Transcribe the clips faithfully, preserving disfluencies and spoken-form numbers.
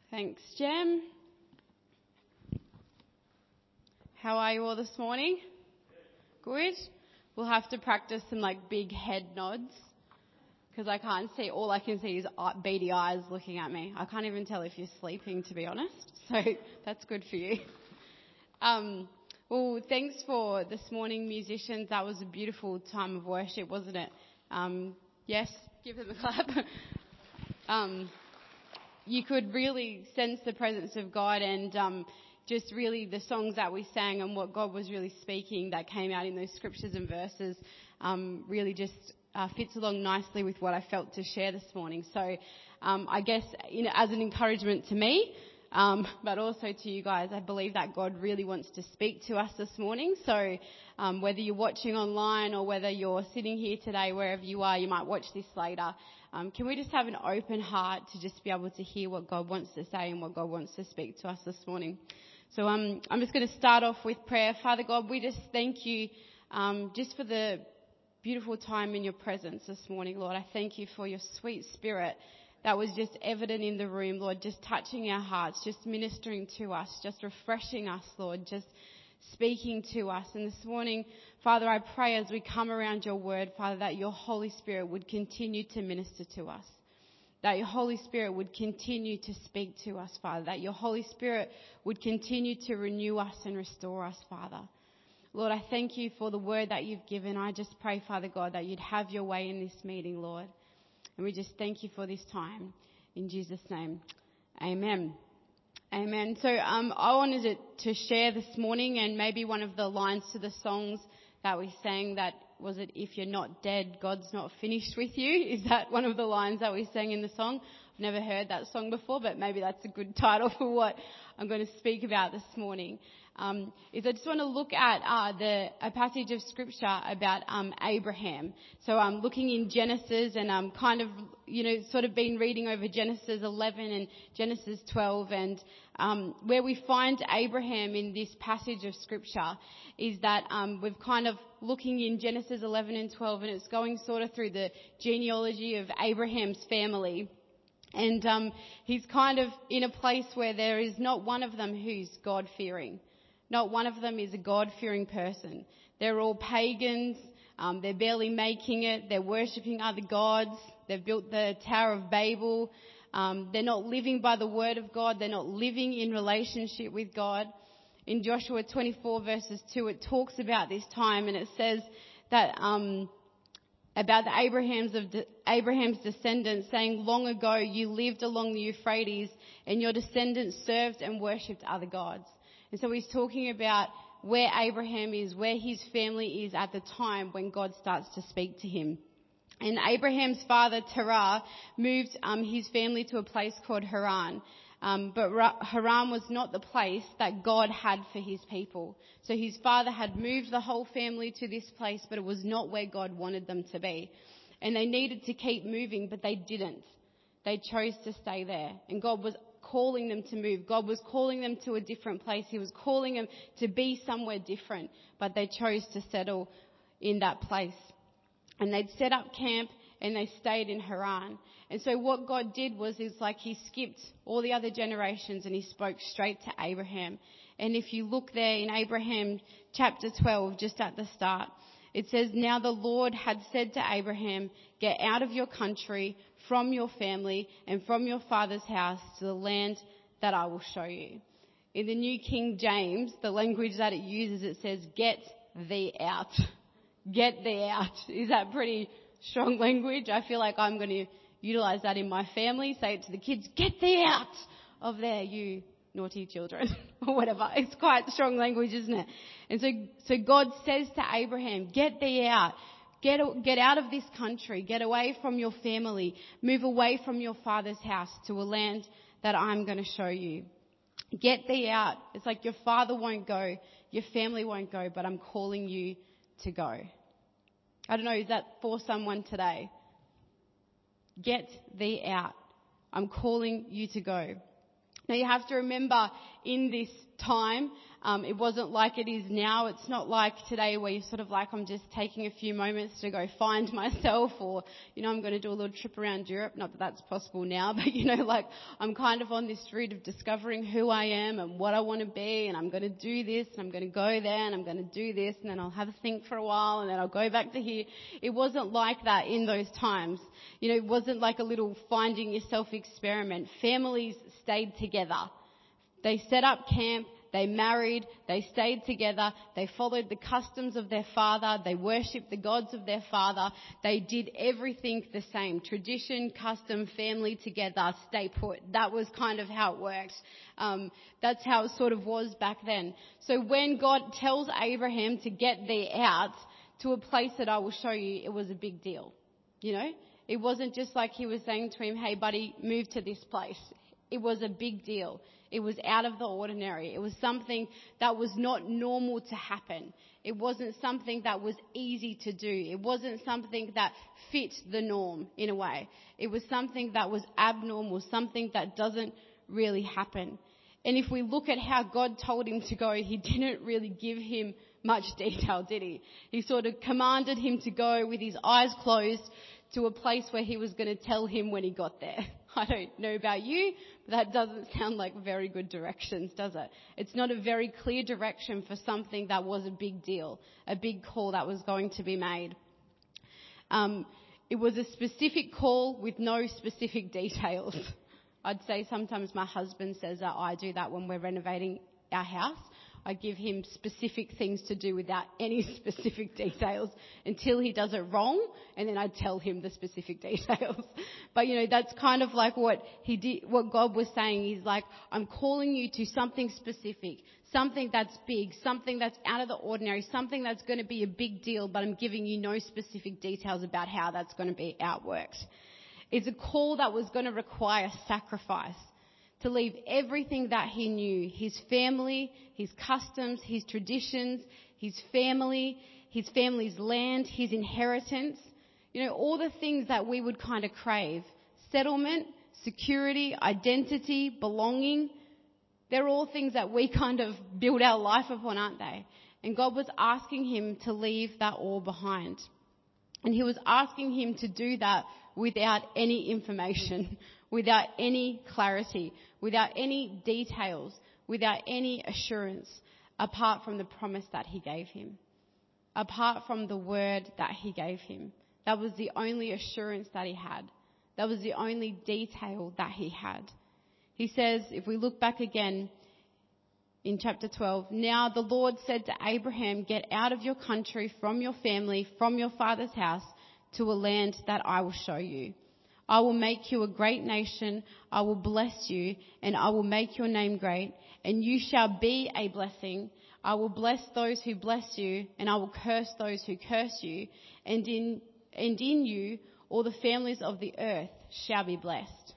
Thanks, Jem. How are you all this morning? Good. We'll have to practice some like big head nods because I can't see. All I can see is beady eyes looking at me. I can't even tell if you're sleeping, to be honest. So that's good for you. Um, well, thanks for this morning, musicians. That was a beautiful time of worship, wasn't it? Um, yes, give them a clap. um, you could really sense the presence of God and um, just really the songs that we sang and what God was really speaking that came out in those scriptures and verses um, really just uh, fits along nicely with what I felt to share this morning. So um, I guess you know, as an encouragement to me, um, but also to you guys, I believe that God really wants to speak to us this morning. So um, whether you're watching online or whether you're sitting here today, wherever you are, you might watch this later. Um, can we just have an open heart to just be able to hear what God wants to say and what God wants to speak to us this morning? So um, I'm just going to start off with prayer. Father God, we just thank you um, just for the beautiful time in your presence this morning, Lord. I thank you for your sweet spirit that was just evident in the room, Lord, just touching our hearts, just ministering to us, just refreshing us, Lord, just speaking to us. And this morning, Father, I pray as we come around your word, Father, that your Holy Spirit would continue to minister to us, that your Holy Spirit would continue to speak to us, Father, that your Holy Spirit would continue to renew us and restore us, Father. Lord, I thank you for the word that you've given. I just pray, Father God, that you'd have your way in this meeting, Lord. And we just thank you for this time. In Jesus' name, amen. Amen. So um, I wanted to, to share this morning and maybe one of the lines to the songs that we sang, that was it, if you're not dead, God's not finished with you. Is that one of the lines that we sang in the song? I've never heard that song before, but maybe that's a good title for what I'm going to speak about this morning. Um, is I just want to look at uh, the a passage of scripture about um, Abraham. So I'm um, looking in Genesis and I'm um, kind of, you know, sort of been reading over Genesis eleven and Genesis twelve, and um, where we find Abraham in this passage of scripture is that um, we've kind of looking in Genesis eleven and twelve, and it's going sort of through the genealogy of Abraham's family. And um, he's kind of in a place where there is not one of them who's God-fearing. Not one of them is a God-fearing person. They're all pagans. Um, they're barely making it. They're worshipping other gods. They've built the Tower of Babel. Um, they're not living by the word of God. They're not living in relationship with God. In Joshua twenty-four verses two, it talks about this time, and it says that um, about the Abraham's of de- Abraham's descendants, saying, long ago you lived along the Euphrates, and your descendants served and worshipped other gods. And so he's talking about where Abraham is, where his family is at the time when God starts to speak to him. And Abraham's father, Terah, moved um, his family to a place called Haran. Um, but Haran was not the place that God had for his people. So his father had moved the whole family to this place, but it was not where God wanted them to be. And they needed to keep moving, but they didn't. They chose to stay there. And God was calling them to move. God was calling them to a different place. He was calling them to be somewhere different, but they chose to settle in that place. And they'd set up camp and they stayed in Haran. And so what God did was, is like he skipped all the other generations and he spoke straight to Abraham. And if you look there in Abraham chapter twelve, just at the start, it says, now the Lord had said to Abraham, get out of your country, from your family, and from your father's house to the land that I will show you. In the New King James, the language that it uses, it says, get thee out. Get thee out. Is that pretty strong language? I feel like I'm going to utilize that in my family. Say it to the kids, get thee out of there, you naughty children, or whatever. It's quite strong language, isn't it? And so, so God says to Abraham, get thee out. Get, get out of this country. Get away from your family. Move away from your father's house to a land that I'm going to show you. Get thee out. It's like your father won't go, your family won't go, but I'm calling you to go. I don't know, is that for someone today? Get thee out. I'm calling you to go. Now you have to remember in this time. Um, it wasn't like it is now. It's not like today where you're sort of like, I'm just taking a few moments to go find myself, or, you know, I'm going to do a little trip around Europe. Not that that's possible now, but, you know, like I'm kind of on this route of discovering who I am and what I want to be, and I'm going to do this, and I'm going to go there, and I'm going to do this, and then I'll have a think for a while, and then I'll go back to here. It wasn't like that in those times. You know, it wasn't like a little finding yourself experiment. Families stayed together. They set up camp. They married, they stayed together, they followed the customs of their father, they worshipped the gods of their father, they did everything the same. Tradition, custom, family together, stay put. That was kind of how it worked. Um, that's how it sort of was back then. So when God tells Abraham to get thee out to a place that I will show you, it was a big deal. You know, it wasn't just like he was saying to him, hey buddy, move to this place. It was a big deal. It was out of the ordinary. It was something that was not normal to happen. It wasn't something that was easy to do. It wasn't something that fit the norm in a way. It was something that was abnormal, something that doesn't really happen. And if we look at how God told him to go, he didn't really give him much detail, did he? He sort of commanded him to go with his eyes closed to a place where he was going to tell him when he got there. I don't know about you, but that doesn't sound like very good directions, does it? It's not a very clear direction for something that was a big deal, a big call that was going to be made. Um, it was a specific call with no specific details. I'd say sometimes my husband says that I do that when we're renovating our house. I give him specific things to do without any specific details until he does it wrong, and then I tell him the specific details. But, you know, that's kind of like what he did, what God was saying. He's like, I'm calling you to something specific, something that's big, something that's out of the ordinary, something that's going to be a big deal, but I'm giving you no specific details about how that's going to be outworked. It's a call that was going to require sacrifice. To leave everything that he knew, his family, his customs, his traditions, his family, his family's land, his inheritance, you know, all the things that we would kind of crave. Settlement, security, identity, belonging, they're all things that we kind of build our life upon, aren't they? And God was asking him to leave that all behind. And he was asking him to do that without any information, without any clarity, without any details, without any assurance, apart from the promise that he gave him, apart from the word that he gave him. That was the only assurance that he had. That was the only detail that he had. He says, if we look back again in chapter twelve, now the Lord said to Abraham, get out of your country, from your family, from your father's house, to a land that I will show you. I will make you a great nation. I will bless you, and I will make your name great, and you shall be a blessing. I will bless those who bless you, and I will curse those who curse you, and in and in you all the families of the earth shall be blessed.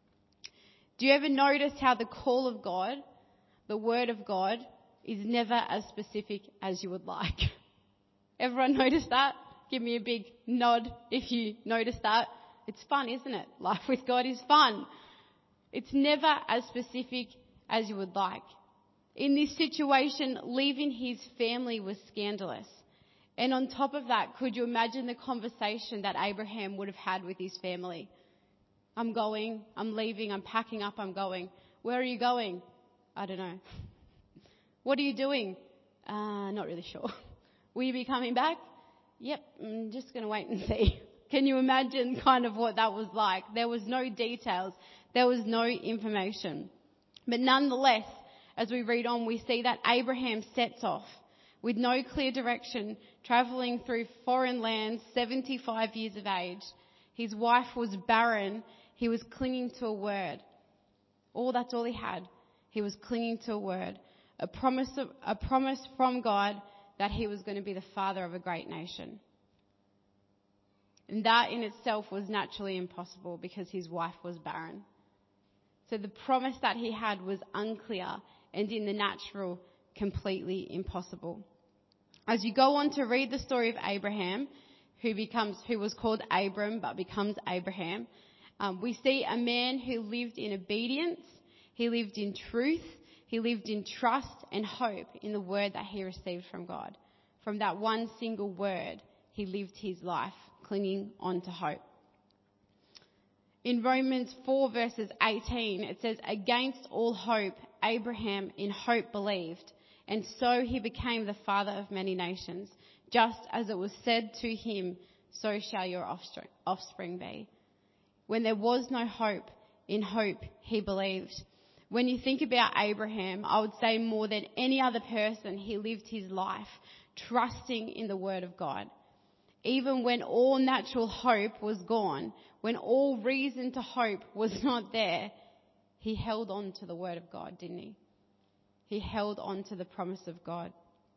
Do you ever notice how the call of God, the word of God, is never as specific as you would like? Everyone notice that? Give me a big nod if you notice that. It's fun, isn't it? Life with God is fun. It's never as specific as you would like. In this situation, leaving his family was scandalous. And on top of that, could you imagine the conversation that Abraham would have had with his family? I'm going, I'm leaving, I'm packing up, I'm going. Where are you going? I don't know. What are you doing? Uh, not really sure. Will you be coming back? Yep, I'm just going to wait and see. Can you imagine kind of what that was like? There was no details. There was no information. But nonetheless, as we read on, we see that Abraham sets off with no clear direction, travelling through foreign lands, seventy-five years of age. His wife was barren. He was clinging to a word. All that's all he had. He was clinging to a word. A promise, of, a promise from God that he was going to be the father of a great nation. And that in itself was naturally impossible because his wife was barren. So the promise that he had was unclear and in the natural, completely impossible. As you go on to read the story of Abraham, who becomes, who was called Abram but becomes Abraham, um, we see a man who lived in obedience, he lived in truth, He lived in trust and hope in the word that he received from God. From that one single word, he lived his life clinging on to hope. In Romans four verses eighteen, it says, "Against all hope, Abraham in hope believed, and so he became the father of many nations. Just as it was said to him, so shall your offspring be." When there was no hope, in hope he believed. When you think about Abraham, I would say more than any other person, he lived his life trusting in the word of God. Even when all natural hope was gone, when all reason to hope was not there, he held on to the word of God, didn't he? He held on to the promise of God.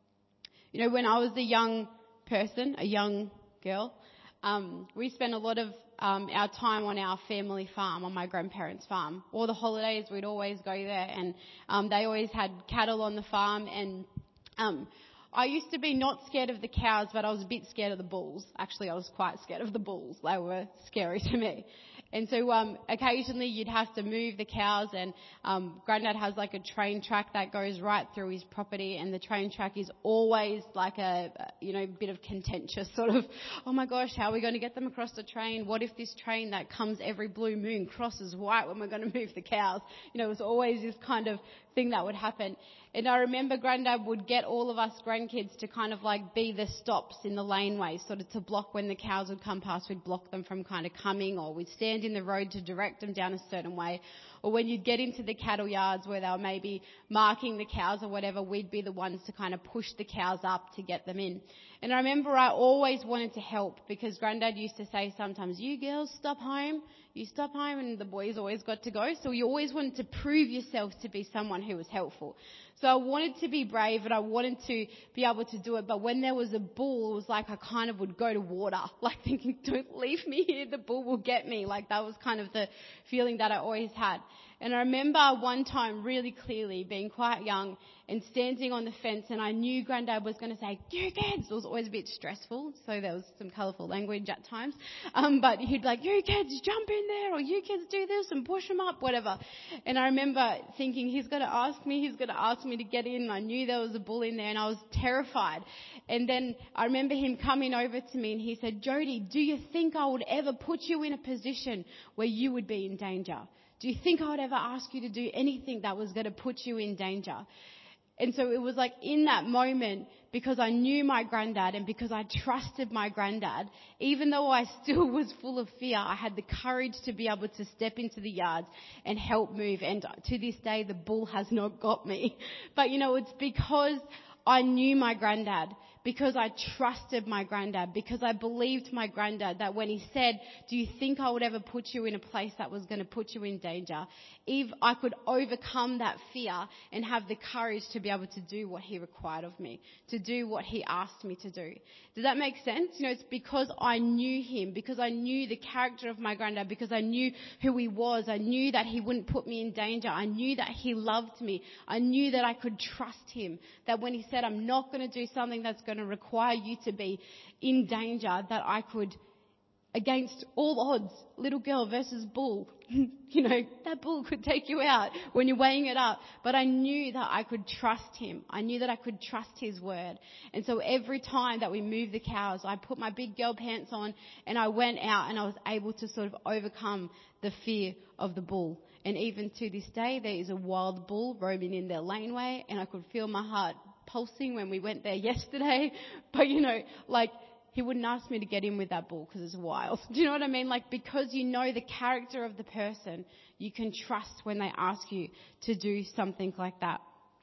You know, when I was a young person, a young girl, um, we spent a lot of um, our time on our family farm, on my grandparents' farm. All the holidays, we'd always go there, and um, they always had cattle on the farm. And um, I used to be not scared of the cows, but I was a bit scared of the bulls. Actually, I was quite scared of the bulls. They were scary to me. And so um, occasionally you'd have to move the cows, and um, Granddad has like a train track that goes right through his property, and the train track is always like a, you know, bit of contentious sort of, oh my gosh, how are we going to get them across the train? What if this train that comes every blue moon crosses white when we're going to move the cows? You know, it was always this kind of thing that would happen. And I remember Granddad would get all of us grandkids to kind of like be the stops in the laneways, sort of to block when the cows would come past. We'd block them from kind of coming, or we'd stand in the road to direct them down a certain way. Or when you'd get into the cattle yards where they were maybe marking the cows or whatever, we'd be the ones to kind of push the cows up to get them in. And I remember I always wanted to help, because Granddad used to say sometimes, "You girls stop home, you stop home," and the boys always got to go. So you always wanted to prove yourself to be someone who was helpful. So I wanted to be brave, and I wanted to be able to do it. But when there was a bull, it was like I kind of would go to water, like thinking, "Don't leave me here, the bull will get me." Like that was kind of the feeling that I always had. And I remember one time really clearly being quite young and standing on the fence, and I knew Granddad was going to say, "You kids." It was always a bit stressful, so there was some colourful language at times. Um, but he'd be like, "You kids, jump in there," or "You kids, do this and push them up," whatever. And I remember thinking, he's going to ask me, he's going to ask me to get in. I knew there was a bull in there, and I was terrified. And then I remember him coming over to me, and he said, "Jody, do you think I would ever put you in a position where you would be in danger? Do you think I would ever ask you to do anything that was going to put you in danger?" And so it was like in that moment, because I knew my Granddad and because I trusted my Granddad, even though I still was full of fear, I had the courage to be able to step into the yards and help move. And to this day, the bull has not got me. But you know, it's because I knew my Granddad, because I trusted my Granddad, because I believed my Granddad that when he said, "Do you think I would ever put you in a place that was going to put you in danger?" if I could overcome that fear and have the courage to be able to do what he required of me, to do what he asked me to do. Does that make sense? You know, it's because I knew him, because I knew the character of my Granddad, because I knew who he was. I knew that he wouldn't put me in danger. I knew that he loved me. I knew that I could trust him, that when he said, "I'm not going to do something that's going to require you to be in danger," that I could, against all odds, little girl versus bull, you know, that bull could take you out when you're weighing it up. But I knew that I could trust him. I knew that I could trust his word. And so every time that we moved the cows, I put my big girl pants on and I went out, and I was able to sort of overcome the fear of the bull. And even to this day, there is a wild bull roaming in their laneway, and I could feel my heart pulsing when we went there yesterday. But you know, like, he wouldn't ask me to get in with that bull because it's wild. Do you know what I mean? Like, because you know the character of the person, you can trust when they ask you to do something like that.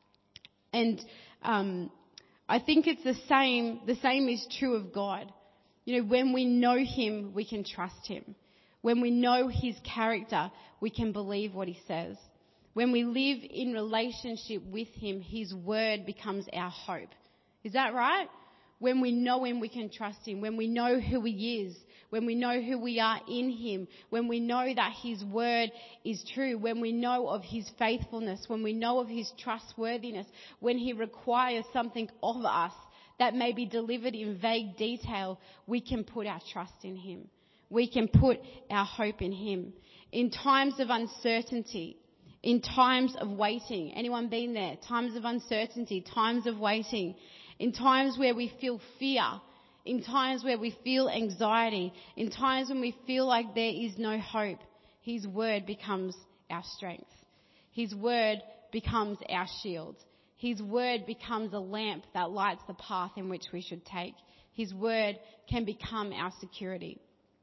And um, I think it's the same. The same is true of God. You know, when we know him, we can trust him. When we know his character, we can believe what he says. When we live in relationship with him, his word becomes our hope. Is that right? When we know him, we can trust him. When we know who he is, when we know who we are in him, when we know that his word is true, when we know of his faithfulness, when we know of his trustworthiness, when he requires something of us that may be delivered in vague detail, we can put our trust in him. We can put our hope in him. In times of uncertainty, In times of waiting. Anyone been there? Times of uncertainty, times of waiting. In times where we feel fear. In times where we feel anxiety. In times when we feel like there is no hope. His word becomes our strength. His word becomes our shield. His word becomes a lamp that lights the path in which we should take. His word can become our security.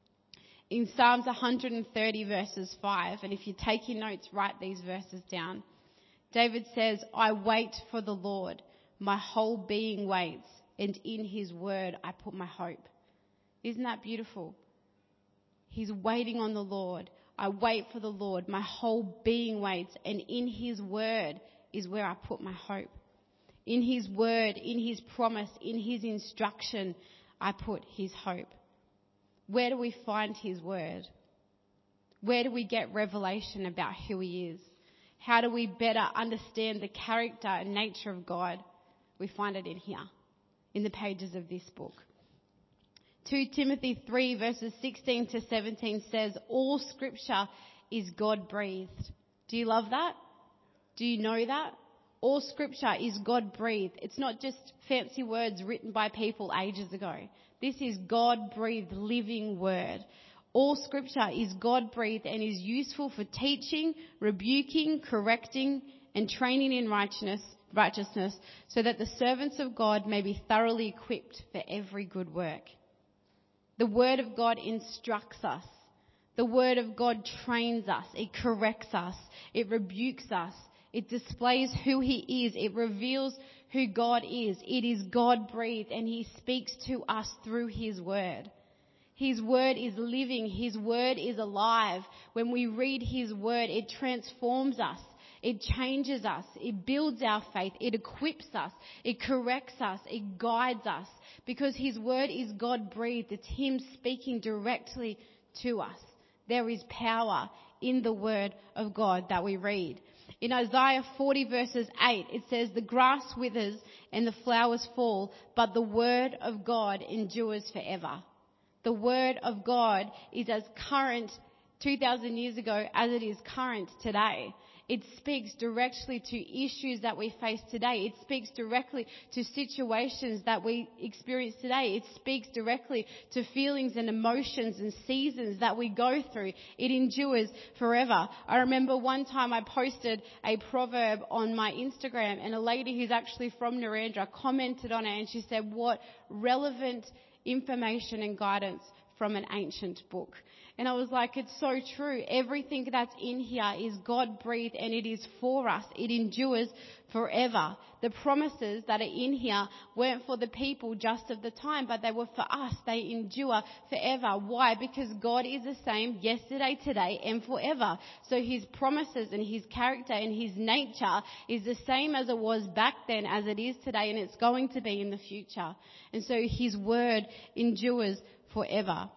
In Psalms one thirty verses five, and if you're taking notes, write these verses down. David says, I wait for the Lord. My whole being waits, and in his word I put my hope. Isn't that beautiful? He's waiting on the Lord. I wait for the Lord. My whole being waits, and in his word is where I put my hope. In his word, in his promise, in his instruction, I put his hope. Where do we find his word? Where do we get revelation about who he is? How do we better understand the character and nature of God? We find it in here, in the pages of this book. Second Timothy three verses sixteen to seventeen says, all scripture is God-breathed. Do you love that? Do you know that? All scripture is God-breathed. It's not just fancy words written by people ages ago. This is God-breathed living word. All scripture is God-breathed and is useful for teaching, rebuking, correcting, and training in righteousness, righteousness, so that the servants of God may be thoroughly equipped for every good work. The word of God instructs us. The word of God trains us. It corrects us. It rebukes us. It displays who he is. It reveals who God is. It is God-breathed, and he speaks to us through his word. His word is living. His word is alive. When we read his word, it transforms us. It changes us. It builds our faith. It equips us. It corrects us. It guides us. Because his word is God-breathed. It's him speaking directly to us. There is power in the word of God that we read. In Isaiah forty verses eight, it says, the grass withers and the flowers fall, but the word of God endures forever. The word of God is as current two thousand years ago as it is current today. It speaks directly to issues that we face today. It speaks directly to situations that we experience today. It speaks directly to feelings and emotions and seasons that we go through. It endures forever. I remember one time I posted a proverb on my Instagram, and a lady who's actually from Narendra commented on it, and she said, what relevant information and guidance from an ancient book. And I was like, it's so true. Everything that's in here is God-breathed, and it is for us. It endures forever. The promises that are in here weren't for the people just of the time, but they were for us. They endure forever. Why? Because God is the same yesterday, today, and forever. So his promises and his character and his nature is the same as it was back then, as it is today, and it's going to be in the future. And so his word endures forever.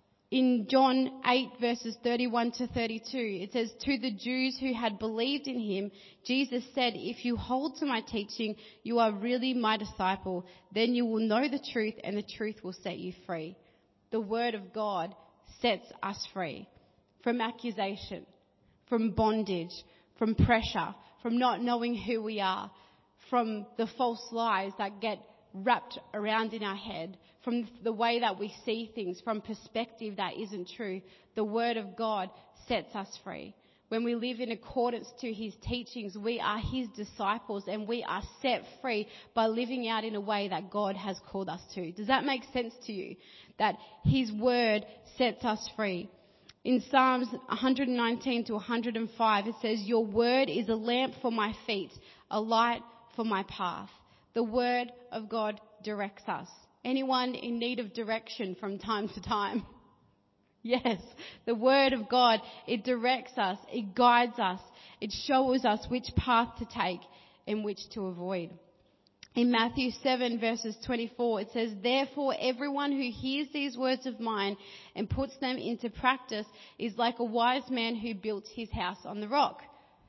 In John eight verses thirty-one to thirty-two, it says, to the Jews who had believed in him, Jesus said, if you hold to my teaching, you are really my disciple. Then you will know the truth, and the truth will set you free. The word of God sets us free from accusation, from bondage, from pressure, from not knowing who we are, from the false lies that get wrapped around in our head, from the way that we see things, from perspective that isn't true. The word of God sets us free. When we live in accordance to his teachings, we are his disciples, and we are set free by living out in a way that God has called us to. Does that make sense to you? That his word sets us free. In Psalms one nineteen to one oh five, it says, your word is a lamp for my feet, a light for my path. The word of God directs us. Anyone in need of direction from time to time? Yes, the word of God, it directs us, it guides us, it shows us which path to take and which to avoid. In Matthew seven verses twenty-four, it says, therefore everyone who hears these words of mine and puts them into practice is like a wise man who built his house on the rock.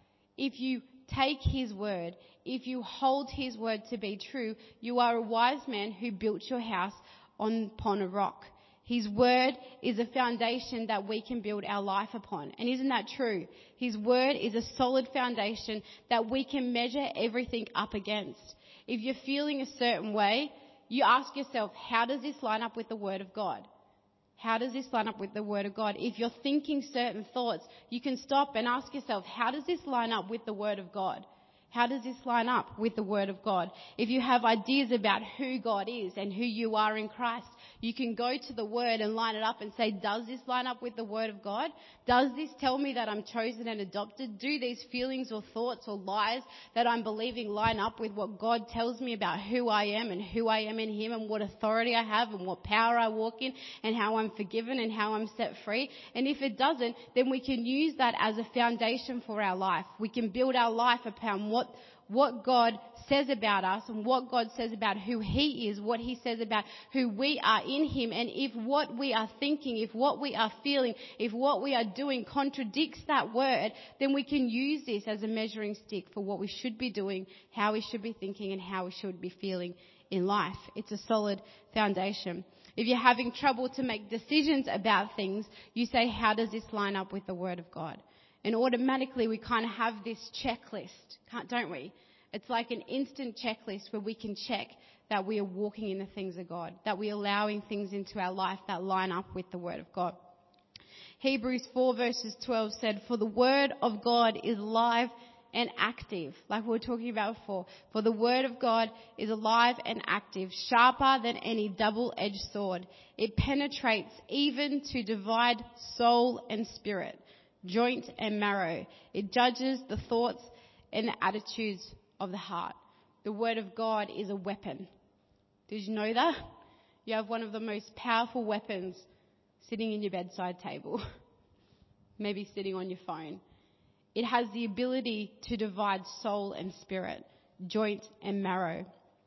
If you take his word, if you hold his word to be true, you are a wise man who built your house on, upon a rock. His word is a foundation that we can build our life upon. And isn't that true? His word is a solid foundation that we can measure everything up against. If you're feeling a certain way, you ask yourself, how does this line up with the word of God? How does this line up with the word of God? If you're thinking certain thoughts, you can stop and ask yourself, how does this line up with the word of God? How does this line up with the word of God? If you have ideas about who God is and who you are in Christ, you can go to the word and line it up and say, does this line up with the word of God? Does this tell me that I'm chosen and adopted? Do these feelings or thoughts or lies that I'm believing line up with what God tells me about who I am and who I am in Him and what authority I have and what power I walk in and how I'm forgiven and how I'm set free? And if it doesn't, then we can use that as a foundation for our life. We can build our life upon what what God says about us and what God says about who He is, what He says about who we are in Him. And if what we are thinking, if what we are feeling, if what we are doing contradicts that word, then we can use this as a measuring stick for what we should be doing, how we should be thinking, and how we should be feeling in life. It's a solid foundation. If you're having trouble to make decisions about things, you say, how does this line up with the word of God? And automatically we kind of have this checklist, don't we? It's like an instant checklist where we can check that we are walking in the things of God, that we're allowing things into our life that line up with the word of God. Hebrews four verses twelve said, for the word of God is alive and active, like we were talking about before. For the word of God is alive and active, sharper than any double-edged sword. It penetrates even to divide soul and spirit, joint and marrow. It judges the thoughts and the attitudes of the heart. The word of God is a weapon. Did you know that? You have one of the most powerful weapons sitting in your bedside table, maybe sitting on your phone. It has the ability to divide soul and spirit, joint and marrow.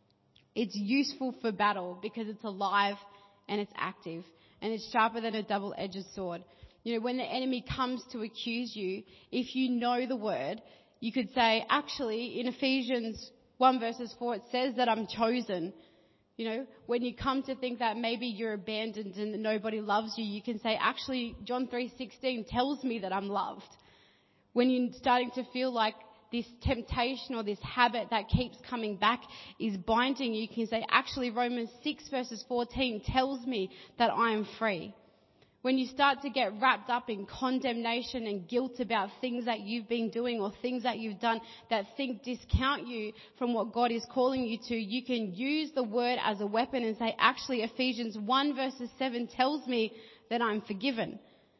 It's useful for battle because it's alive and it's active, and it's sharper than a double-edged sword. You know, when the enemy comes to accuse you, if you know the word, you could say, actually, in Ephesians one verses four, it says that I'm chosen. You know, when you come to think that maybe you're abandoned and that nobody loves you, you can say, actually, John three sixteen tells me that I'm loved. When you're starting to feel like this temptation or this habit that keeps coming back is binding you, you can say, actually, Romans six verses fourteen tells me that I am free. When you start to get wrapped up in condemnation and guilt about things that you've been doing or things that you've done that think discount you from what God is calling you to, you can use the word as a weapon and say, actually, Ephesians one verses seven tells me that I'm forgiven.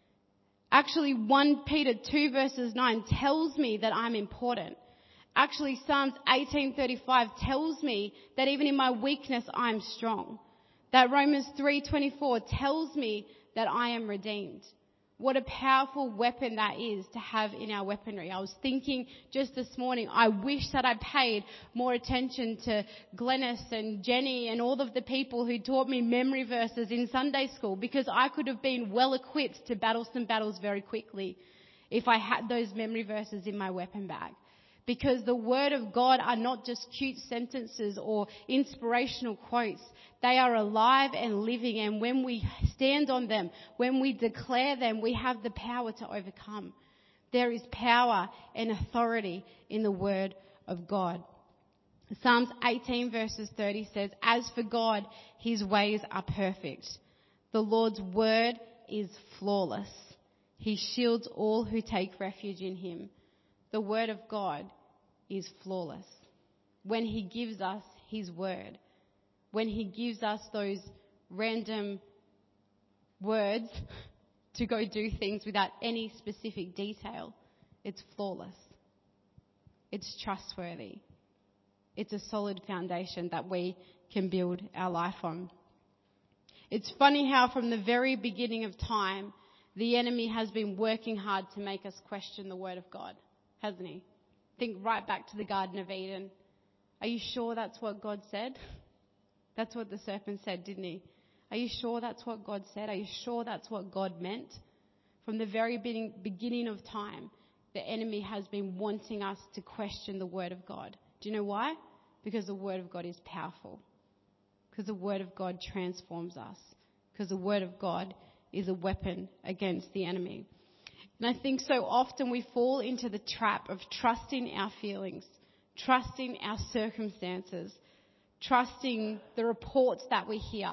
Actually, First Peter two verses nine tells me that I'm important. Actually, Psalms eighteen thirty-five tells me that even in my weakness, I'm strong. That Romans three twenty-four tells me that I am redeemed. What a powerful weapon that is to have in our weaponry. I was thinking just this morning, I wish that I paid more attention to Glennis and Jenny and all of the people who taught me memory verses in Sunday school, because I could have been well equipped to battle some battles very quickly if I had those memory verses in my weapon bag. Because the word of God are not just cute sentences or inspirational quotes. They are alive and living, and when we stand on them, when we declare them, we have the power to overcome. There is power and authority in the word of God. Psalms eighteen verses thirty says, as for God, His ways are perfect. The Lord's word is flawless. He shields all who take refuge in Him. The word of God is flawless. When He gives us His word, when He gives us those random words to go do things without any specific detail, it's flawless. It's trustworthy. It's a solid foundation that we can build our life on. It's funny how from the very beginning of time, the enemy has been working hard to make us question the word of God. Hasn't he? Think right back to the Garden of Eden. Are you sure that's what God said? That's what the serpent said, didn't he? Are you sure that's what God said? Are you sure that's what God meant? From the very beginning of time, the enemy has been wanting us to question the word of God. Do you know why? Because the word of God is powerful. Because the word of God transforms us. because the word of God is a weapon against the enemy. And I think so often we fall into the trap of trusting our feelings, trusting our circumstances, trusting the reports that we hear,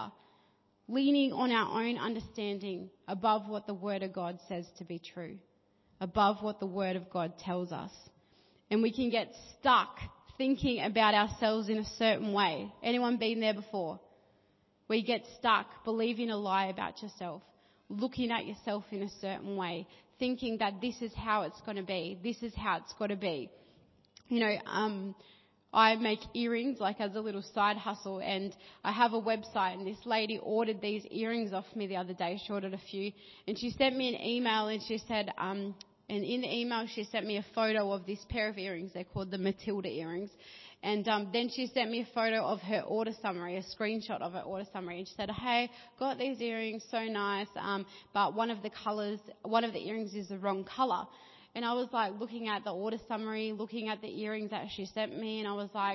leaning on our own understanding above what the word of God says to be true, above what the word of God tells us. And we can get stuck thinking about ourselves in a certain way. Anyone been there before? We get stuck believing a lie about yourself, looking at yourself in a certain way, thinking that this is how it's going to be, this is how it's got to be. You know, um, I make earrings like as a little side hustle, and I have a website, and this lady ordered these earrings off me the other day. She ordered a few, and she sent me an email, and she said, um, and in the email she sent me a photo of this pair of earrings. They're called the Matilda earrings. And um, then she sent me a photo of her order summary, a screenshot of her order summary. And she said, hey, got these earrings, so nice, um, but one of the colours, one of the earrings is the wrong colour. And I was like looking at the order summary, looking at the earrings that she sent me, and I was like,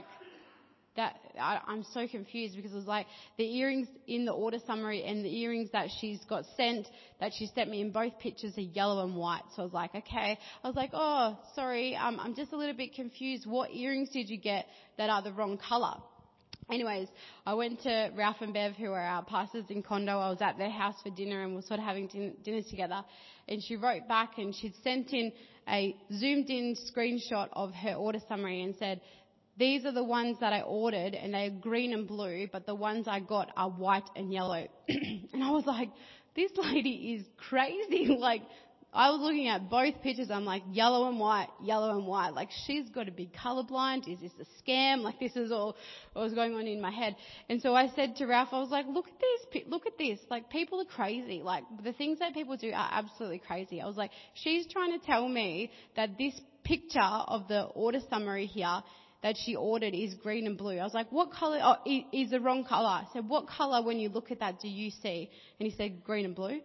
that I, I'm so confused, because it was like the earrings in the order summary and the earrings that she's got sent, that she sent me in both pictures, are yellow and white. So I was like, okay. I was like, oh, sorry, um, I'm just a little bit confused. What earrings did you get that are the wrong colour? Anyways, I went to Ralph and Bev, who are our pastors in Condo. I was at their house for dinner, and we were sort of having din- dinner together. And she wrote back, and she'd sent in a zoomed-in screenshot of her order summary and said, these are the ones that I ordered, and they're green and blue, but the ones I got are white and yellow. And I was like, this lady is crazy. Like, I was looking at both pictures. I'm like, yellow and white, yellow and white. Like, she's got to be colorblind. Is this a scam? Like, this is all what was going on in my head. And so I said to Ralph, I was like, look at this, look at this. Like, people are crazy. Like, the things that people do are absolutely crazy. I was like, she's trying to tell me that this picture of the order summary here that she ordered is green and blue. I was like, what colour, oh, is the wrong colour. I said, what colour when you look at that do you see? And he said, green and blue.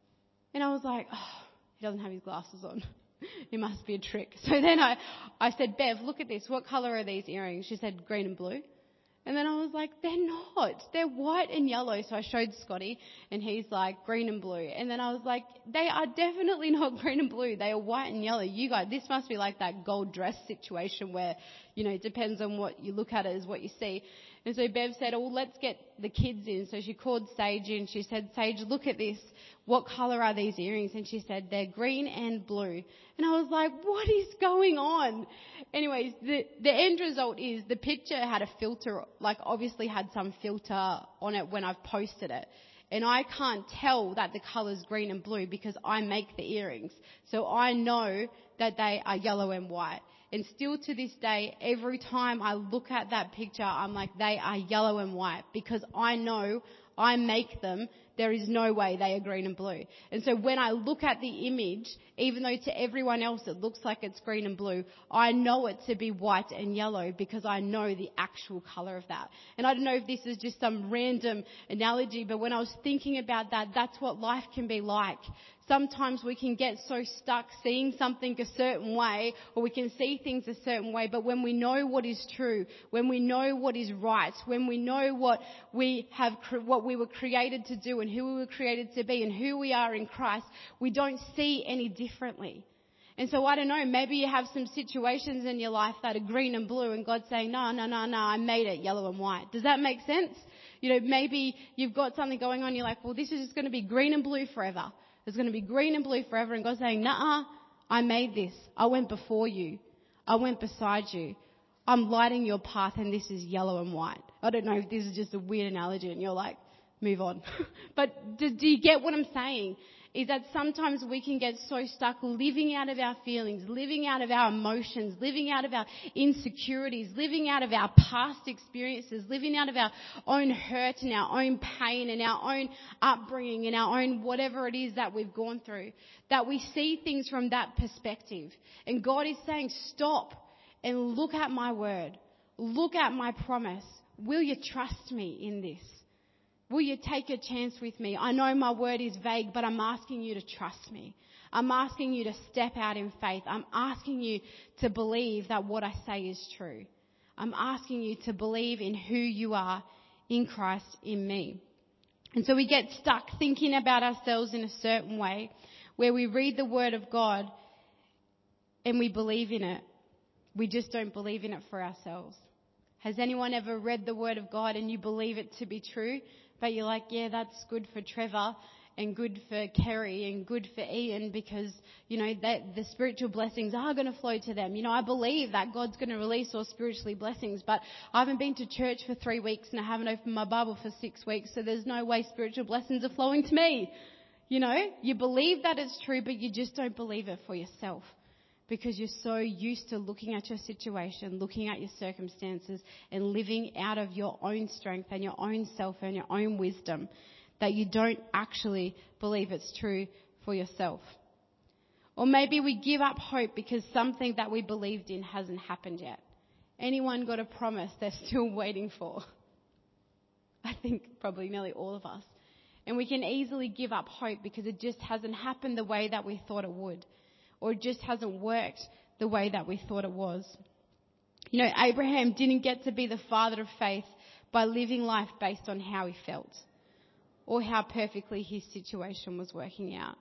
And I was like, oh, he doesn't have his glasses on. It must be a trick. So then I, I said, Bev, look at this. What colour are these earrings? She said, green and blue. And then I was like, they're not. They're white and yellow. So I showed Scotty, and he's like, green and blue. And then I was like, they are definitely not green and blue. They are white and yellow. You guys, this must be like that gold dress situation where, you know, it depends on what you look at it is what you see. And so Bev said, oh, let's get the kids in. So she called Sage in. She said, Sage, look at this. What colour are these earrings? And she said, they're green and blue. And I was like, what is going on? Anyways, the, the end result is the picture had a filter, like obviously had some filter on it when I've posted it. And I can't tell that the colour's green and blue because I make the earrings. So I know that they are yellow and white. And still to this day, every time I look at that picture, I'm like, they are yellow and white, because I know I make them. There is no way they are green and blue. And so when I look at the image, even though to everyone else it looks like it's green and blue, I know it to be white and yellow because I know the actual colour of that. And I don't know if this is just some random analogy, but when I was thinking about that, that's what life can be like. Sometimes we can get so stuck seeing something a certain way, or we can see things a certain way, but when we know what is true, when we know what is right, when we know what we have, what we were created to do and who we were created to be and who we are in Christ, we don't see any differently. And so I don't know, maybe you have some situations in your life that are green and blue, and God's saying, no, no, no, no, I made it yellow and white. Does that make sense? You know, maybe you've got something going on, you're like, well, this is just going to be green and blue forever. It's going to be green and blue forever. And God's saying, nah, I made this. I went before you. I went beside you. I'm lighting your path, and this is yellow and white. I don't know if this is just a weird analogy and you're like, move on. But do, do you get what I'm saying? Is that sometimes we can get so stuck living out of our feelings, living out of our emotions, living out of our insecurities, living out of our past experiences, living out of our own hurt and our own pain and our own upbringing and our own whatever it is that we've gone through, that we see things from that perspective. And God is saying, stop and look at my word. Look at my promise. Will you trust me in this? Will you take a chance with me? I know my word is vague, but I'm asking you to trust me. I'm asking you to step out in faith. I'm asking you to believe that what I say is true. I'm asking you to believe in who you are in Christ in me. And so we get stuck thinking about ourselves in a certain way, where we read the Word of God and we believe in it. We just don't believe in it for ourselves. Has anyone ever read the Word of God and you believe it to be true, but you're like, yeah, that's good for Trevor and good for Kerry and good for Ian because, you know, that the spiritual blessings are going to flow to them. You know, I believe that God's going to release all spiritually blessings, but I haven't been to church for three weeks and I haven't opened my Bible for six weeks, so there's no way spiritual blessings are flowing to me. You know, you believe that it's true, but you just don't believe it for yourself. Because you're so used to looking at your situation, looking at your circumstances, and living out of your own strength and your own self and your own wisdom that you don't actually believe it's true for yourself. Or maybe we give up hope because something that we believed in hasn't happened yet. Anyone got a promise they're still waiting for? I think probably nearly all of us. And we can easily give up hope because it just hasn't happened the way that we thought it would. Or it just hasn't worked the way that we thought it was. You know, Abraham didn't get to be the father of faith by living life based on how he felt or how perfectly his situation was working out.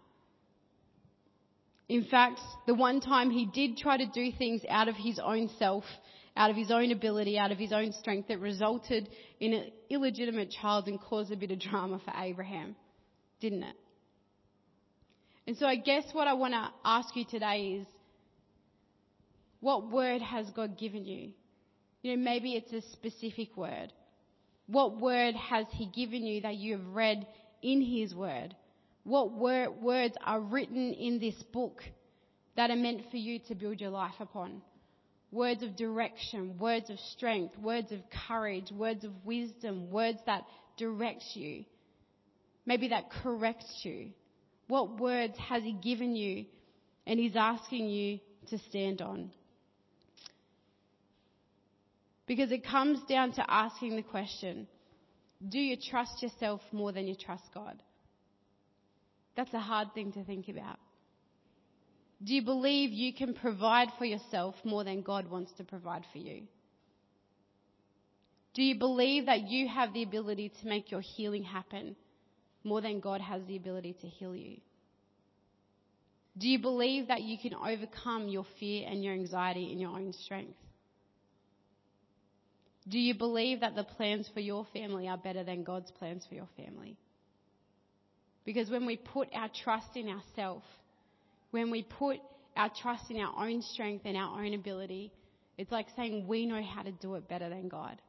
In fact, the one time he did try to do things out of his own self, out of his own ability, out of his own strength, it resulted in an illegitimate child and caused a bit of drama for Abraham, didn't it? And so I guess what I want to ask you today is, what word has God given you? You know, maybe it's a specific word. What word has he given you that you have read in his word? What word, words are written in this book that are meant for you to build your life upon? Words of direction, words of strength, words of courage, words of wisdom, words that direct you. Maybe that corrects you. What words has he given you and he's asking you to stand on? Because it comes down to asking the question, do you trust yourself more than you trust God? That's a hard thing to think about. Do you believe you can provide for yourself more than God wants to provide for you? Do you believe that you have the ability to make your healing happen more than God has the ability to heal you? Do you believe that you can overcome your fear and your anxiety in your own strength? Do you believe that the plans for your family are better than God's plans for your family? Because when we put our trust in ourselves, when we put our trust in our own strength and our own ability, it's like saying we know how to do it better than God.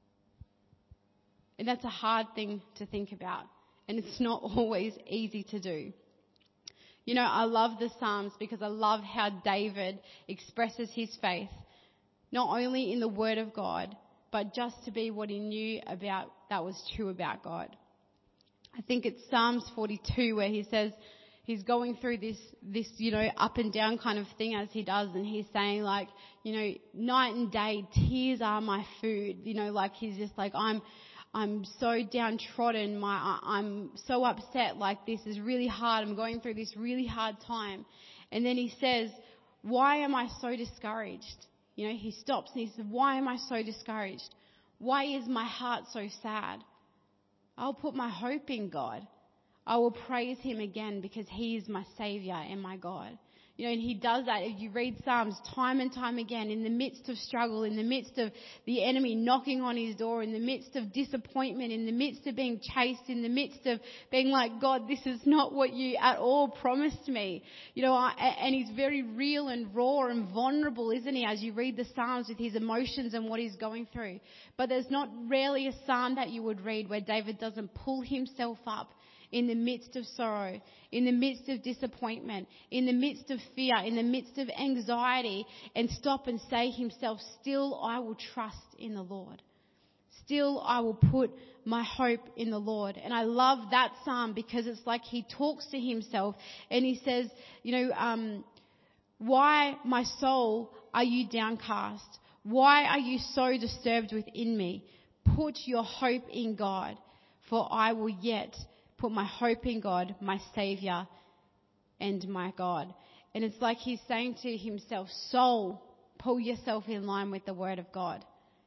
And that's a hard thing to think about. And it's not always easy to do. You know, I love the Psalms because I love how David expresses his faith, not only in the Word of God, but just to be what he knew about that was true about God. I think it's Psalms forty-two where he says he's going through this, this, you know, up and down kind of thing as he does. And he's saying like, you know, night and day, tears are my food. You know, like he's just like, I'm, I'm so downtrodden. My, I'm so upset. Like this is really hard. I'm going through this really hard time. And then he says, why am I so discouraged? You know, he stops and he says, why am I so discouraged? Why is my heart so sad? I'll put my hope in God. I will praise him again because he is my Saviour and my God. You know, and he does that. If you read Psalms time and time again, in the midst of struggle, in the midst of the enemy knocking on his door, in the midst of disappointment, in the midst of being chased, in the midst of being like, God, this is not what you at all promised me. You know, I, and he's very real and raw and vulnerable, isn't he, as you read the Psalms with his emotions and what he's going through. But there's not rarely a Psalm that you would read where David doesn't pull himself up in the midst of sorrow, in the midst of disappointment, in the midst of fear, in the midst of anxiety, and stop and say himself, still I will trust in the Lord. Still I will put my hope in the Lord. And I love that psalm because it's like he talks to himself and he says, you know, um, why, my soul, are you downcast? Why are you so disturbed within me? Put your hope in God, for I will yet put my hope in God, my Saviour and my God. And it's like he's saying to himself, soul, pull yourself in line with the Word of God.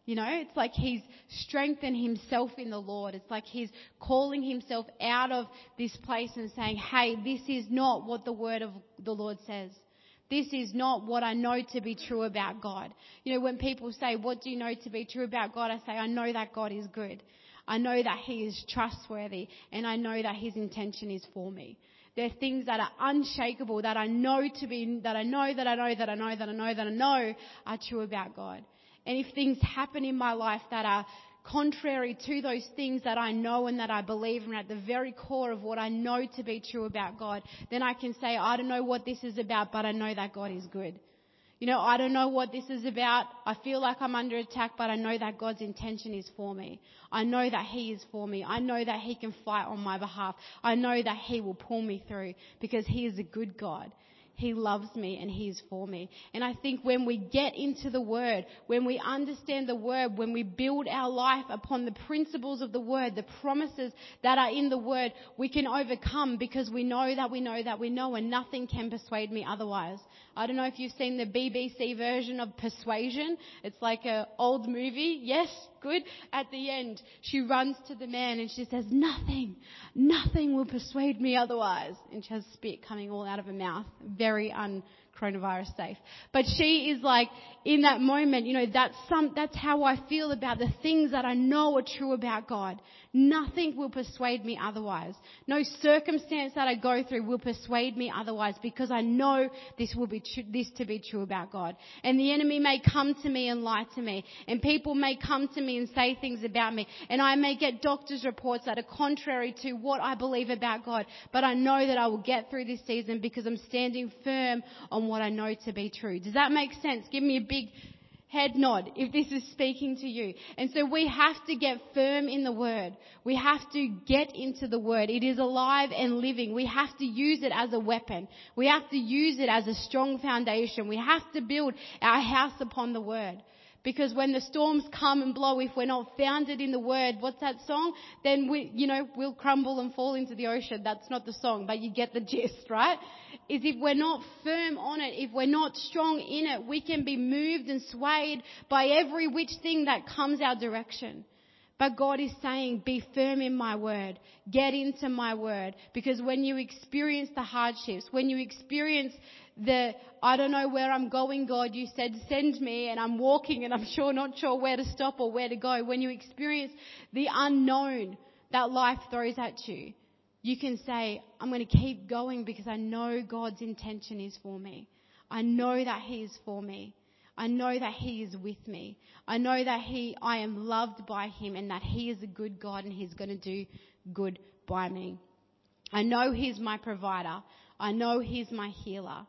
You know, it's like he's strengthened himself in the Lord. It's like he's calling himself out of this place and saying, hey, this is not what the word of the Lord says. This is not what I know to be true about God. You know, when people say, what do you know to be true about God? I say, I know that God is good. I know that he is trustworthy, and I know that his intention is for me. There are things that are unshakable that I know to be, that I know, that I know, that I know, that I know, that I know are true about God. And if things happen in my life that are contrary to those things that I know and that I believe and at the very core of what I know to be true about God, then I can say, I don't know what this is about, but I know that God is good. You know, I don't know what this is about. I feel like I'm under attack, but I know that God's intention is for me. I know that he is for me. I know that he can fight on my behalf. I know that he will pull me through because he is a good God. He loves me and he is for me. And I think when we get into the word, when we understand the word, when we build our life upon the principles of the word, the promises that are in the word, we can overcome because we know that we know that we know, and nothing can persuade me otherwise. I don't know if you've seen the B B C version of Persuasion. It's like an old movie. Yes, good. At the end, she runs to the man and she says, nothing, nothing will persuade me otherwise. And she has spit coming all out of her mouth. Very un-coronavirus safe. But she is like, in that moment, you know, that's some, that's how I feel about the things that I know are true about God. Nothing will persuade me otherwise. No circumstance that I go through will persuade me otherwise, because I know this will be tr- this to be true about God. And the enemy may come to me and lie to me, and people may come to me and say things about me, and I may get doctor's reports that are contrary to what I believe about God. But I know that I will get through this season because I'm standing firm on what I know to be true. Does that make sense? Give me a big head nod if this is speaking to you. And so we have to get firm in the word. We have to get into the word. It is alive and living. We have to use it as a weapon. We have to use it as a strong foundation. We have to build our house upon the word. Because when the storms come and blow, if we're not founded in the word, what's that song? Then we, you know, we'll crumble and fall into the ocean. That's not the song, but you get the gist, right? Is if we're not firm on it, if we're not strong in it, we can be moved and swayed by every which thing that comes our direction. But God is saying, be firm in my word. Get into my word. Because when you experience the hardships, when you experience the, I don't know where I'm going, God, you said send me, and I'm walking and I'm sure not sure where to stop or where to go. When you experience the unknown that life throws at you, you can say, I'm going to keep going because I know God's intention is for me. I know that he is for me. I know that he is with me. I know that he, I am loved by him, and that he is a good God and he's going to do good by me. I know he's my provider. I know he's my healer.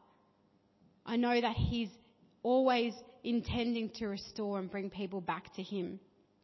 I know that he's always intending to restore and bring people back to him.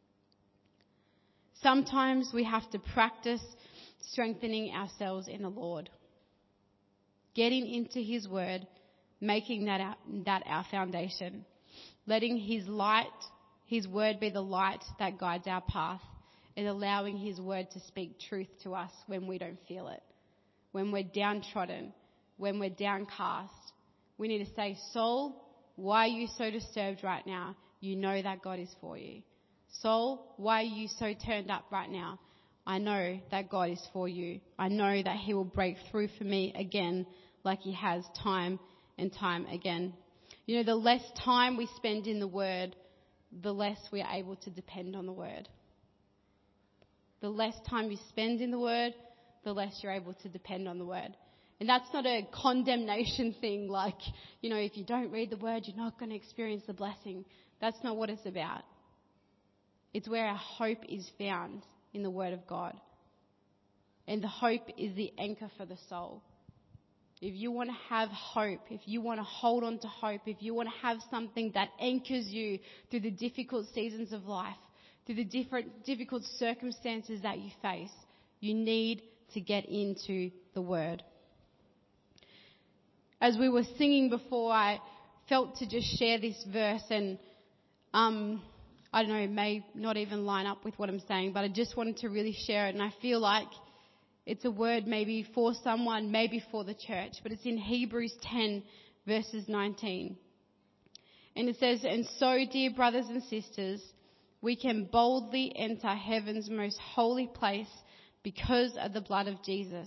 Sometimes we have to practice strengthening ourselves in the Lord. Getting into his word, making that our, that our foundation. Letting his light, his word be the light that guides our path, and allowing his word to speak truth to us when we don't feel it. When we're downtrodden, when we're downcast, we need to say, soul, why are you so disturbed right now? You know that God is for you. Soul, why are you so turned up right now? I know that God is for you. I know that he will break through for me again, like he has time and time again. You know, the less time we spend in the word, the less we are able to depend on the word. The less time you spend in the word, the less you're able to depend on the word. And that's not a condemnation thing, like, you know, if you don't read the word, you're not going to experience the blessing. That's not what it's about. It's where our hope is found, in the word of God. And the hope is the anchor for the soul. If you want to have hope, if you want to hold on to hope, if you want to have something that anchors you through the difficult seasons of life, through the different difficult circumstances that you face, you need to get into the word. As we were singing before, I felt to just share this verse, and um, I don't know, it may not even line up with what I'm saying, but I just wanted to really share it. And I feel like it's a word maybe for someone, maybe for the church, but it's in Hebrews ten, verses nineteen. And it says, and so, dear brothers and sisters, we can boldly enter heaven's most holy place because of the blood of Jesus.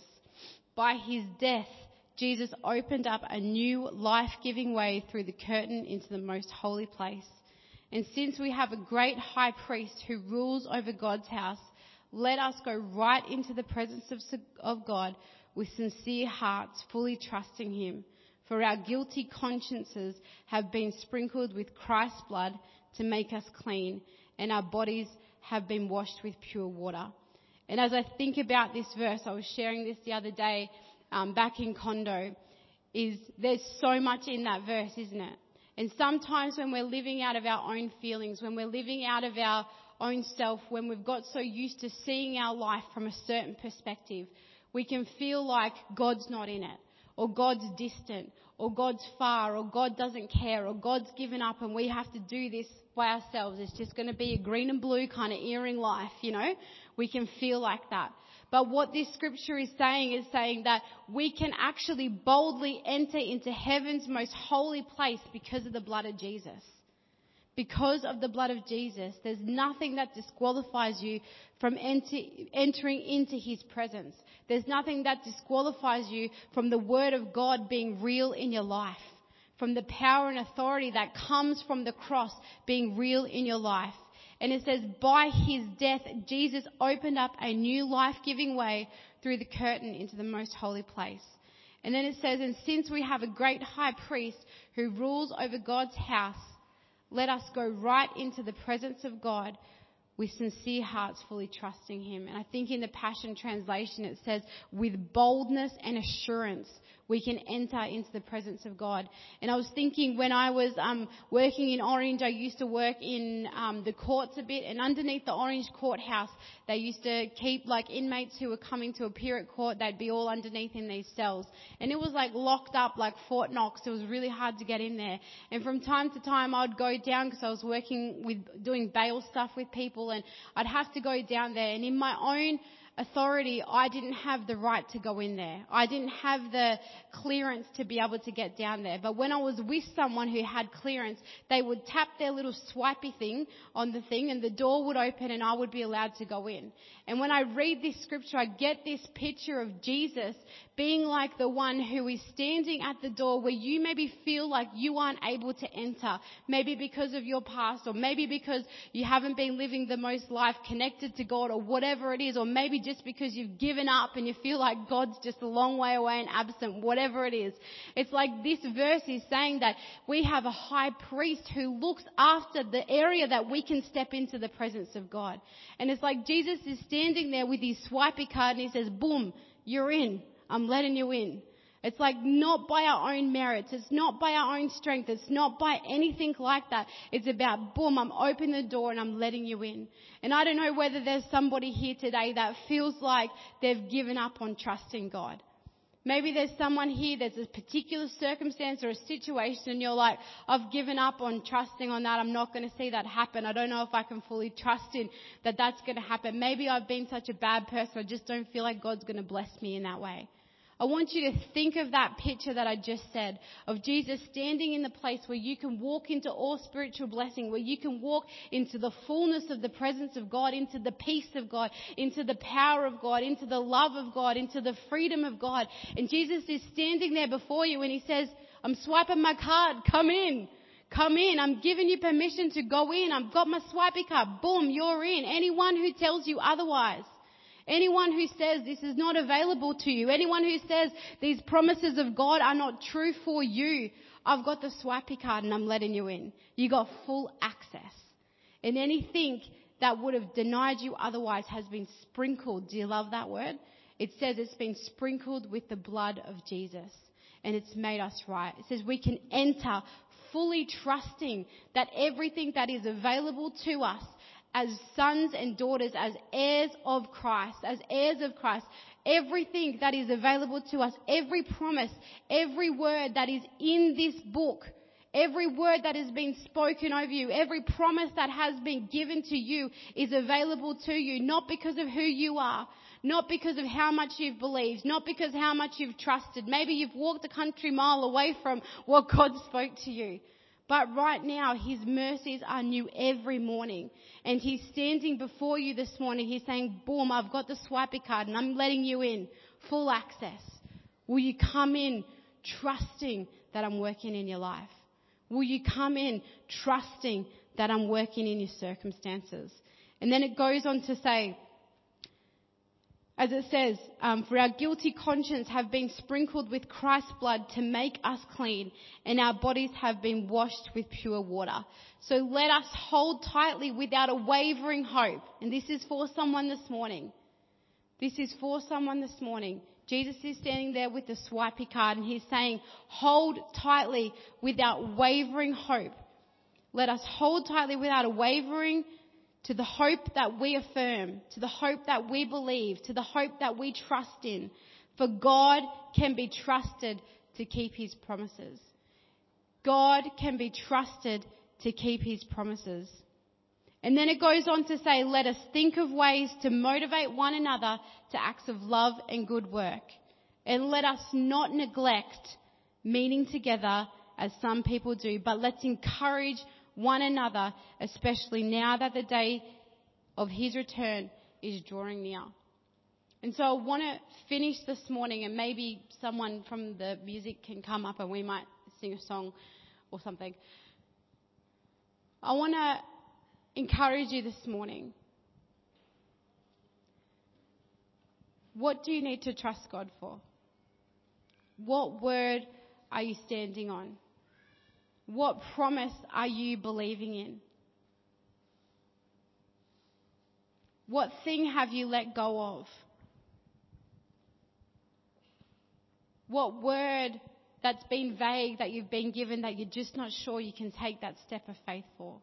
By his death, Jesus opened up a new life-giving way through the curtain into the most holy place. And since we have a great high priest who rules over God's house, let us go right into the presence of, of God with sincere hearts, fully trusting him. For our guilty consciences have been sprinkled with Christ's blood to make us clean, and our bodies have been washed with pure water. And as I think about this verse, I was sharing this the other day um, back in Condo, is there's so much in that verse, isn't it? And sometimes when we're living out of our own feelings, when we're living out of our own self, when we've got so used to seeing our life from a certain perspective, we can feel like God's not in it, or God's distant, or God's far, or God doesn't care, or God's given up and we have to do this by ourselves. It's just going to be a green and blue kind of earring life, you know. We can feel like that. But what this scripture is saying is saying that we can actually boldly enter into heaven's most holy place because of the blood of Jesus. Because of the blood of Jesus, there's nothing that disqualifies you from enter, entering into his presence. There's nothing that disqualifies you from the word of God being real in your life, from the power and authority that comes from the cross being real in your life. And it says, by his death, Jesus opened up a new life-giving way through the curtain into the most holy place. And then it says, and since we have a great high priest who rules over God's house, let us go right into the presence of God with sincere hearts, fully trusting him. And I think in the Passion Translation it says, with boldness and assurance, we can enter into the presence of God. And I was thinking when I was um, working in Orange, I used to work in um, the courts a bit. And underneath the Orange courthouse, they used to keep like inmates who were coming to appear at court. They'd be all underneath in these cells. And it was like locked up like Fort Knox. It was really hard to get in there. And from time to time, I'd go down because I was working with doing bail stuff with people. And I'd have to go down there. And in my own authority, I didn't have the right to go in there. I didn't have the clearance to be able to get down there. But when I was with someone who had clearance, they would tap their little swipey thing on the thing and the door would open and I would be allowed to go in. And when I read this scripture, I get this picture of Jesus being like the one who is standing at the door where you maybe feel like you aren't able to enter, maybe because of your past, or maybe because you haven't been living the most life connected to God, or whatever it is, or maybe just because you've given up and you feel like God's just a long way away and absent, whatever it is. It's like this verse is saying that we have a high priest who looks after the area that we can step into the presence of God. And it's like Jesus is standing there with his swipey card and he says, boom, you're in. I'm letting you in. It's like not by our own merits. It's not by our own strength. It's not by anything like that. It's about, boom, I'm opening the door and I'm letting you in. And I don't know whether there's somebody here today that feels like they've given up on trusting God. Maybe there's someone here, there's a particular circumstance or a situation and you're like, I've given up on trusting on that. I'm not going to see that happen. I don't know if I can fully trust in that that's going to happen. Maybe I've been such a bad person. I just don't feel like God's going to bless me in that way. I want you to think of that picture that I just said, of Jesus standing in the place where you can walk into all spiritual blessing, where you can walk into the fullness of the presence of God, into the peace of God, into the power of God, into the love of God, into the freedom of God. And Jesus is standing there before you and he says, I'm swiping my card. Come in. Come in. I'm giving you permission to go in. I've got my swiping card. Boom, you're in. Anyone who tells you otherwise, anyone who says this is not available to you, anyone who says these promises of God are not true for you, I've got the swipey card and I'm letting you in. You got full access. And anything that would have denied you otherwise has been sprinkled. Do you love that word? It says it's been sprinkled with the blood of Jesus and it's made us right. It says we can enter fully trusting that everything that is available to us as sons and daughters, as heirs of Christ, as heirs of Christ, everything that is available to us, every promise, every word that is in this book, every word that has been spoken over you, every promise that has been given to you is available to you, not because of who you are, not because of how much you've believed, not because how much you've trusted. Maybe you've walked a country mile away from what God spoke to you. But right now, his mercies are new every morning. And he's standing before you this morning. He's saying, boom, I've got the swipey card and I'm letting you in. Full access. Will you come in trusting that I'm working in your life? Will you come in trusting that I'm working in your circumstances? And then it goes on to say, as it says, um, for our guilty conscience have been sprinkled with Christ's blood to make us clean, and our bodies have been washed with pure water. So let us hold tightly without a wavering hope. And this is for someone this morning. This is for someone this morning. Jesus is standing there with the swipey card and he's saying, hold tightly without wavering hope. Let us hold tightly without a wavering to the hope that we affirm, to the hope that we believe, to the hope that we trust in. For God can be trusted to keep his promises. God can be trusted to keep his promises. And then it goes on to say, let us think of ways to motivate one another to acts of love and good work. And let us not neglect meeting together as some people do, but let's encourage one another, especially now that the day of his return is drawing near. And so I want to finish this morning, and maybe someone from the music can come up and we might sing a song or something. I want to encourage you this morning. What do you need to trust God for? What word are you standing on? What promise are you believing in? What thing have you let go of? What word that's been vague that you've been given that you're just not sure you can take that step of faith for?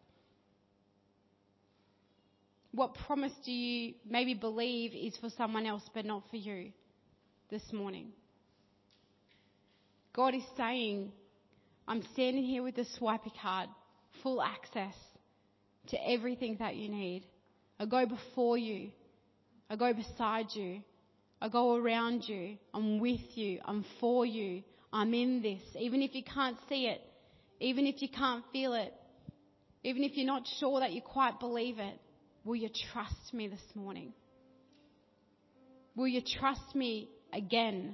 What promise do you maybe believe is for someone else but not for you this morning? God is saying, I'm standing here with the swipey card, full access to everything that you need. I go before you. I go beside you. I go around you. I'm with you. I'm for you. I'm in this. Even if you can't see it, even if you can't feel it, even if you're not sure that you quite believe it, will you trust me this morning? Will you trust me again?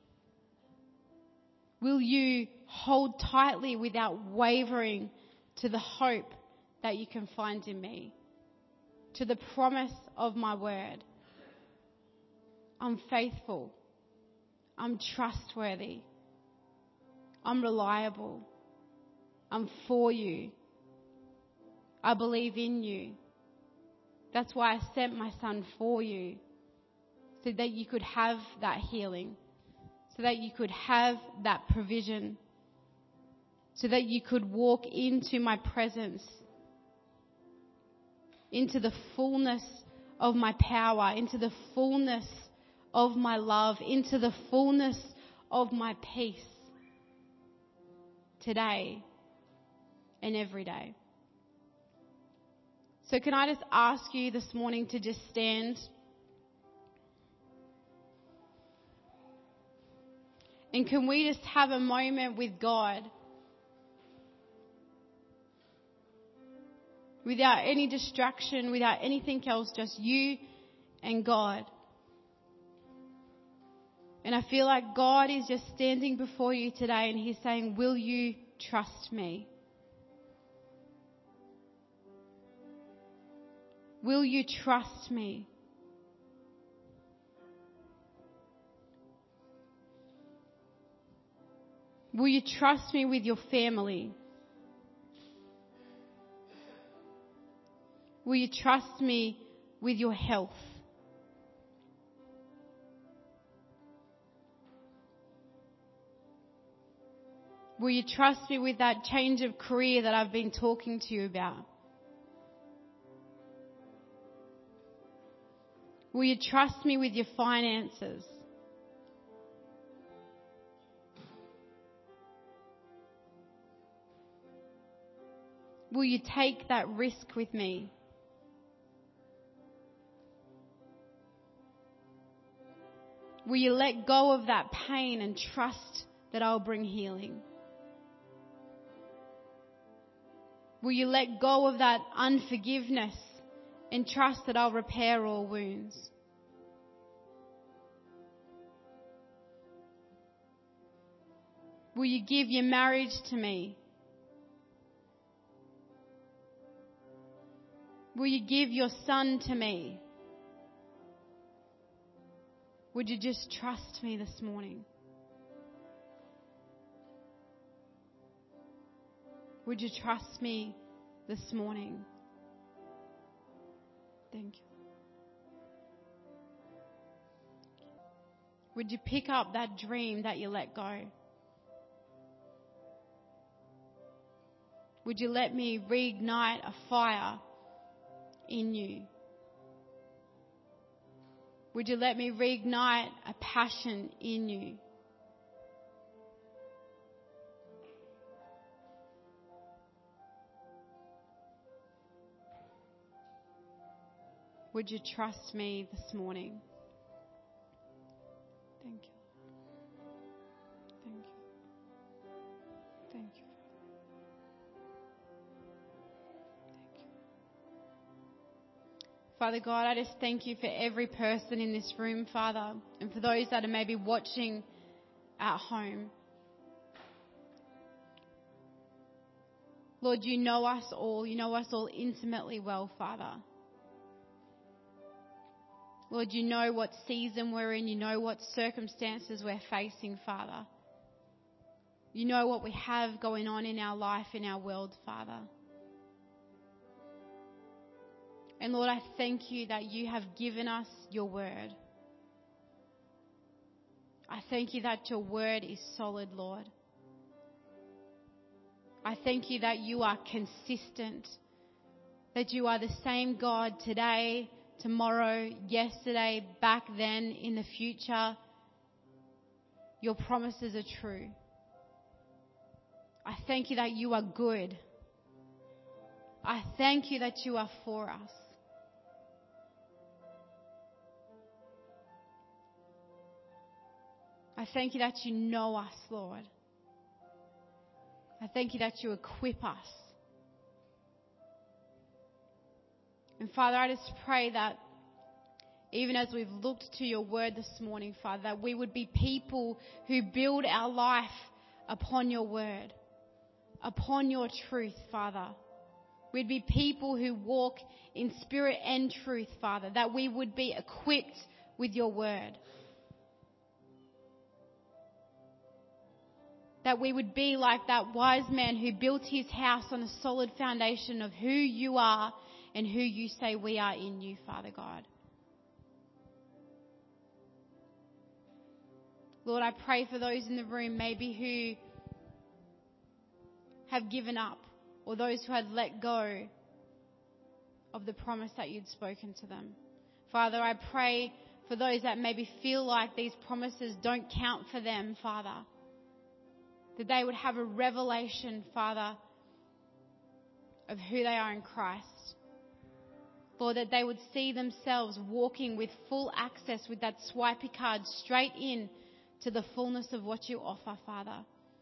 Will you hold tightly without wavering to the hope that you can find in me? To the promise of my word. I'm faithful. I'm trustworthy. I'm reliable. I'm for you. I believe in you. That's why I sent my son for you, so that you could have that healing, so that you could have that provision, so that you could walk into my presence, into the fullness of my power, into the fullness of my love, into the fullness of my peace today and every day. So can I just ask you this morning to just stand? And can we just have a moment with God? Without any distraction, without anything else, just you and God. And I feel like God is just standing before you today and he's saying, will you trust me? Will you trust me? Will you trust me with your family? Will you trust me with your health? Will you trust me with that change of career that I've been talking to you about? Will you trust me with your finances? Will you take that risk with me? Will you let go of that pain and trust that I'll bring healing? Will you let go of that unforgiveness and trust that I'll repair all wounds? Will you give your marriage to me? Will you give your son to me? Would you just trust me this morning? Would you trust me this morning? Thank you. Would you pick up that dream that you let go? Would you let me reignite a fire in you? Would you let me reignite a passion in you? Would you trust me this morning? Thank you. Thank you. Thank you. Father God, I just thank you for every person in this room, Father, and for those that are maybe watching at home. Lord, you know us all. You know us all intimately well, Father. Lord, you know what season we're in. You know what circumstances we're facing, Father. You know what we have going on in our life, in our world, Father. And Lord, I thank you that you have given us your word. I thank you that your word is solid, Lord. I thank you that you are consistent, that you are the same God today, tomorrow, yesterday, back then, in the future. Your promises are true. I thank you that you are good. I thank you that you are for us. I thank you that you know us, Lord. I thank you that you equip us. And Father, I just pray that even as we've looked to your word this morning, Father, that we would be people who build our life upon your word, upon your truth, Father. We'd be people who walk in spirit and truth, Father, that we would be equipped with your word. That we would be like that wise man who built his house on a solid foundation of who you are and who you say we are in you, Father God. Lord, I pray for those in the room maybe who have given up, or those who had let go of the promise that you'd spoken to them. Father, I pray for those that maybe feel like these promises don't count for them, Father. That they would have a revelation, Father, of who they are in Christ. Lord, that they would see themselves walking with full access with that swipey card straight in to the fullness of what you offer, Father.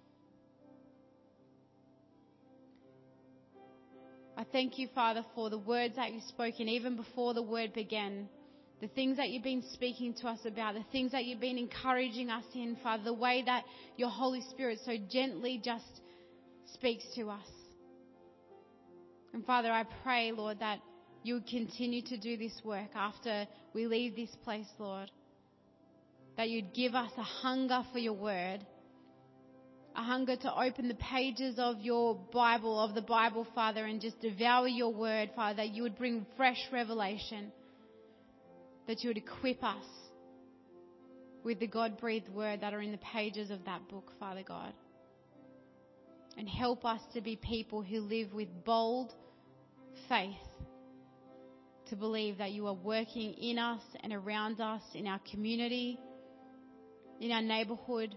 I thank you, Father, for the words that you've spoken even before the word began. The things that you've been speaking to us about, the things that you've been encouraging us in, Father, the way that your Holy Spirit so gently just speaks to us. And Father, I pray, Lord, that you would continue to do this work after we leave this place, Lord. That you'd give us a hunger for your word, a hunger to open the pages of your Bible, of the Bible, Father, and just devour your word, Father, that you would bring fresh revelation. That you would equip us with the God-breathed word that are in the pages of that book, Father God. And help us to be people who live with bold faith to believe that you are working in us and around us, in our community, in our neighborhood,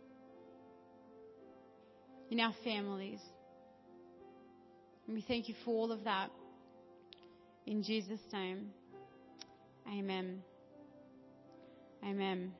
in our families. And we thank you for all of that. In Jesus' name. Amen. Amen.